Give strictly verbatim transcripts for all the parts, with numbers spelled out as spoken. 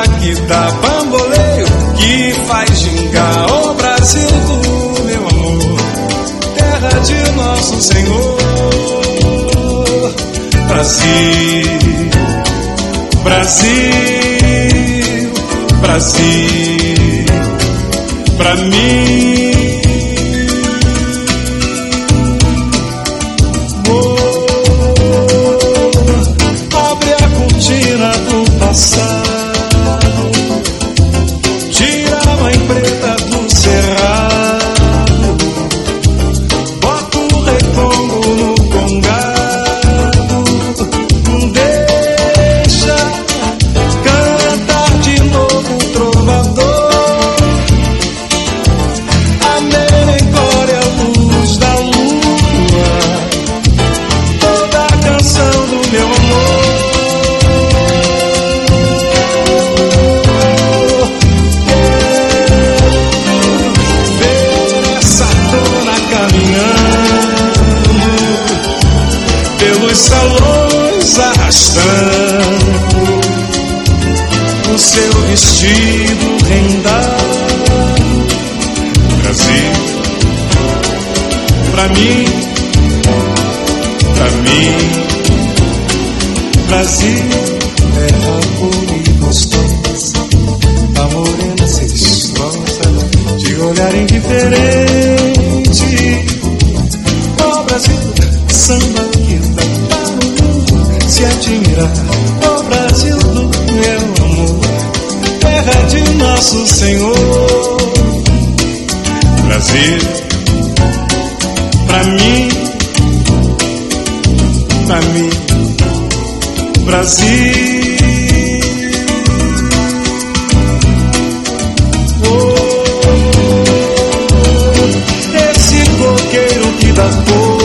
que dá bamboleio, que faz gingar o Brasil do meu amor, terra de nosso Senhor. Brasil, Brasil, Brasil, pra mim. Tira a mãe preta do cerrado, bota o retongo no congado, deixa cantar de novo o trovador, a merencória luz da lua, toda a canção do meu amor. Salões arrastando o seu vestido rendado. Brasil, pra mim, pra mim, Brasil, terra pura e gostosa, a morena cestosa, de olhar indiferente. Ó Brasil, samba que dá se admirar, ó Brasil do meu amor, terra de nosso Senhor. Brasil, pra mim, pra mim, Brasil. Oh, esse coqueiro que dá cor,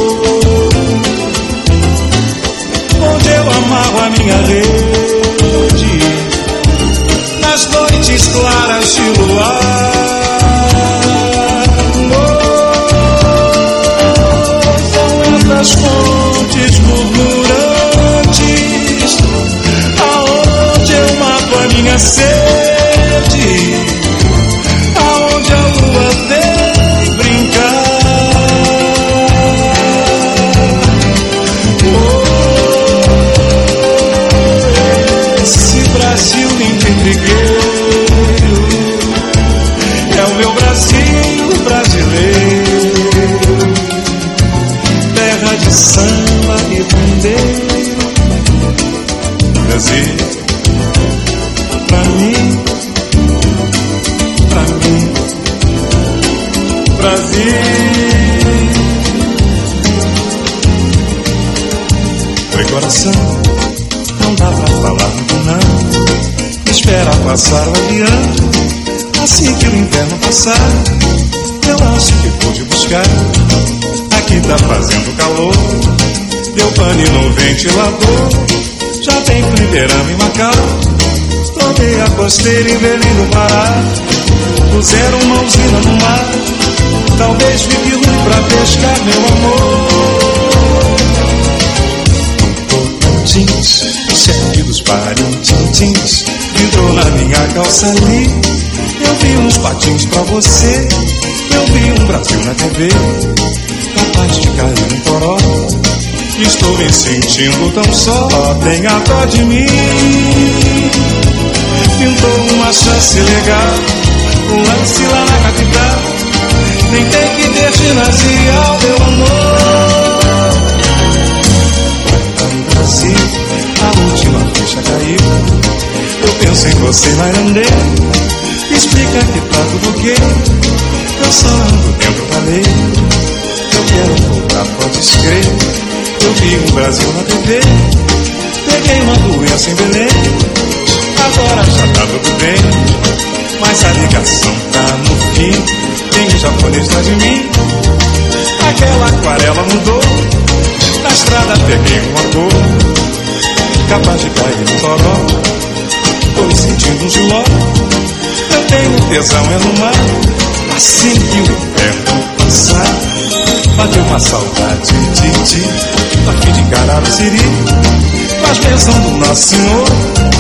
a minha rede, nas noites claras de luar. Oh, são essas fontes murmurantes, aonde eu mato a minha sede, aonde a lua vem brincar. Brasil lindo e trigueiro, é o meu Brasil brasileiro, terra de samba e pandeiro. Brasil, pra mim, pra mim, Brasil. Oi coração, não dá pra falar muito não, espera passar o avião, assim que o inverno passar, eu acho que pude buscar. Aqui tá fazendo calor, deu pane no ventilador, já tem fliperama em Macau, tomei a costeira em Belém do Pará, puseram uma usina no mar, talvez fique ruim pra pescar, meu amor. Tocantins, chefe dos Parintins, entrou na minha calça ali. Eu vi uns patins pra você, eu vi um Brasil na T V, capaz de cair um toró. Estou me sentindo tão só, tenha dó de mim. Pintou uma chance legal, um lance lá na capital, nem tem que ter ginasial, meu amor. Brasil, a última ficha caiu, eu penso em você na Irandê, explica que tá tudo ok, eu só ando dentro da lei, eu quero voltar, pode escrever. Eu vi um Brasil na T V, peguei uma doença em Belém, agora já tá tudo bem, mas a ligação tá no fim, tem um japonês lá de mim, aquela aquarela mudou, na estrada peguei uma cor, capaz de cair no toró, tô me sentindo um giló, eu tenho tesão é no mar, assim que o inverno passar, bateu uma saudade de ti, a fim de encarar o siri, faz menção do Nosso Senhor,